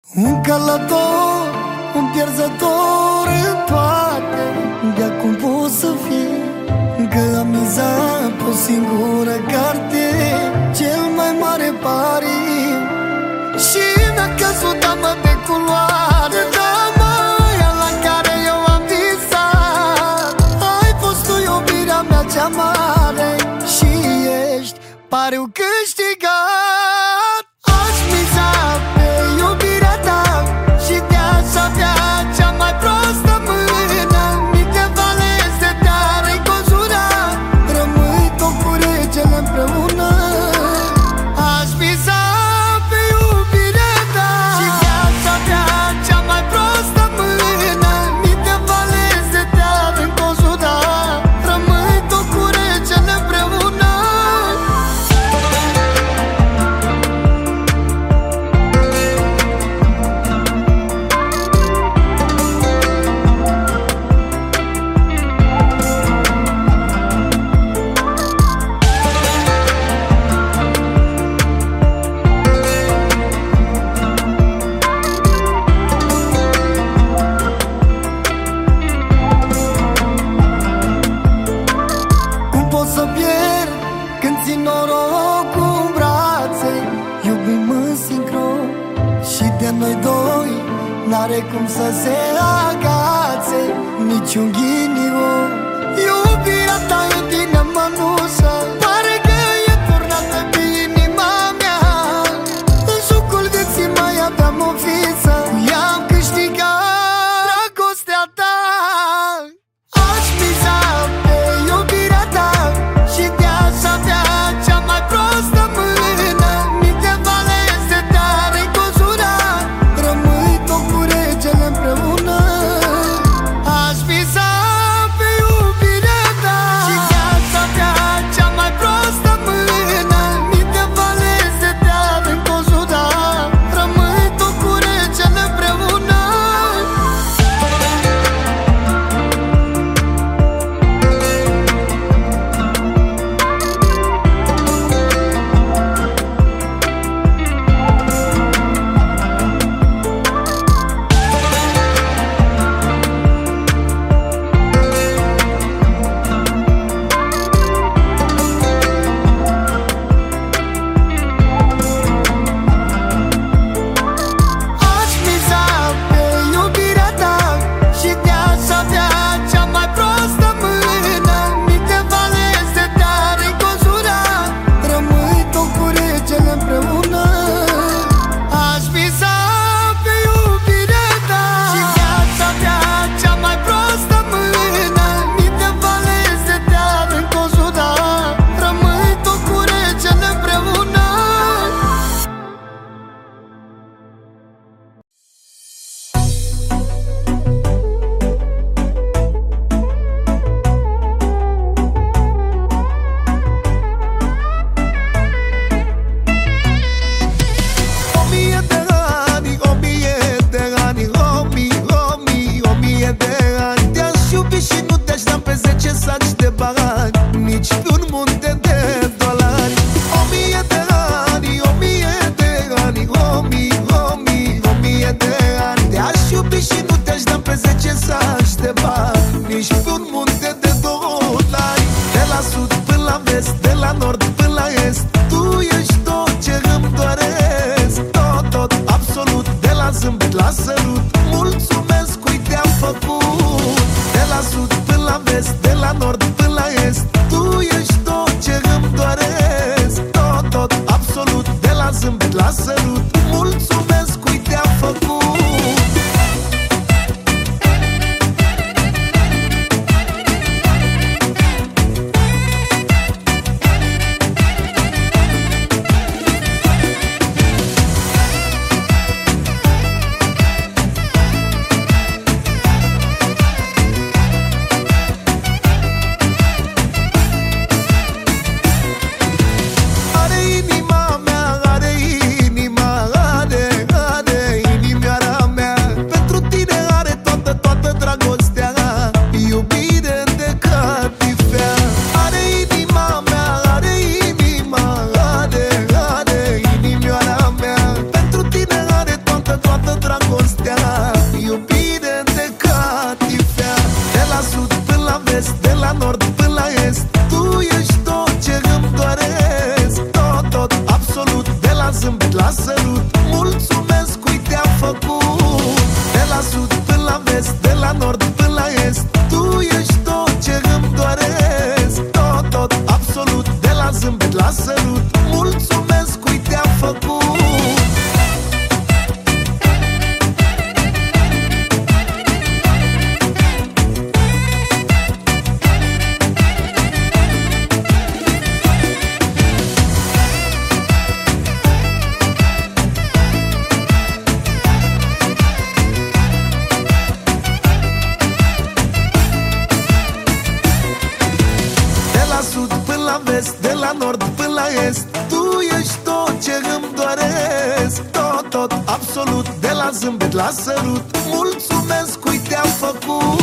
Un călător, un pierzător în toate, de acum pot să fie că am mizat pe o singură carte, cel mai mare pari. Și mi-a căzut damă de culoare, dama aia la care eu am visat. Ai fost tu iubirea mea cea mare și ești pariu câștigat. Aș miza pe iubirea ta și de-aș avea cea mai prostă mână. Mii de valezi de te-ar înconjura, rămâi tot cu regele împreună. Aș miza pe iubirea ta și de-aș avea cea mai prostă mână. Mii de valezi de te-ar înconjura, rămâi tot cu regele împreună. Cum pot să pierd când țin norocul în brațe? Iubim în sincron și de noi doi n-are cum să se agațe niciun ghinion. Iubirea ta e din mănușă, pare că e turnată pe inima mea. În jocul vieții mai aveam o fiță, cu ea am câștigat dragostea ta. Aș miza pe iubirea ta și de-aș avea cea mai prostă mână. Mii de valezi de te-ar înconjura, rămâi tot cu regele împreună. Aș miza pe iubirea ta și de-aș avea cea mai prostă mână. Mii de valezi de te-ar înconjura, rămâi tot cu regele împreună. Aș miza pe iubirea ta și de-aș avea cea mai prostă mână. Mii de valezi de te-ar înconjura, rămâi tot cu regele împreună. Aș miza pe iubirea ta și de-aș avea cea mai prostă mână. Mii de valezi de te-ar înconjura, rămâi tot cu regele împreună. O mie de ani, o mie de ani, o mie de ani. Te-aș iubi și nu te-aș da pe 10 saci de bani, nici pe un munte de dolari. O mie de ani, o mie de ani, o mie de ani. Te-aș iubi și nu te-aș da pe 10 saci de bani, nici pe un munte de dolari. De la sud până la vest, de la nord până la est, tu ești tot ce îmi doresc. Tot, absolut, de la zâmbet la sărut, mulțumesc, uite am făcut. De la sud până la vest, de la nord până la est, tu ești tot ce îmi doresc. Tot, absolut, de la zâmbet la sărut, mulțumesc, uite am făcut. iubesc. Tu ești tot ce îmi doresc. Tot, tot, absolut, de la zâmbet la sărut. Mulțumesc, uite, am făcut